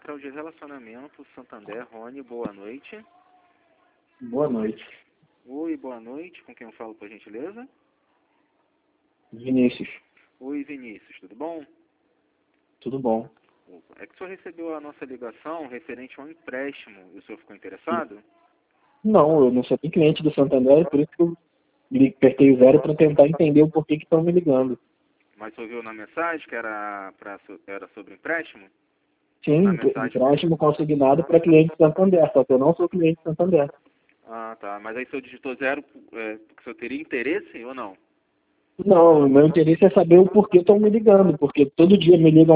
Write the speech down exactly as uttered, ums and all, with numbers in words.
Central de Relacionamento, Santander. Rony, boa noite. Boa noite. Oi, boa noite. Com quem eu falo, por gentileza? Vinícius. Oi, Vinícius, tudo bom? Tudo bom. Opa. É que o senhor recebeu a nossa ligação referente a um empréstimo e o senhor ficou interessado? Não, eu não sou nem cliente do Santander, por isso que eu li- apertei o zero para tentar entender o porquê que estão me ligando. Mas o senhor viu na mensagem que era, pra, era sobre empréstimo? Sim, Na mensagem. empréstimo consignado para cliente do Santander, só que eu não sou cliente do Santander. Ah, tá. Mas aí o senhor digitou zero, é, porque o senhor teria interesse ou não? Não, o meu interesse é saber o porquê estão me ligando, porque todo dia me ligam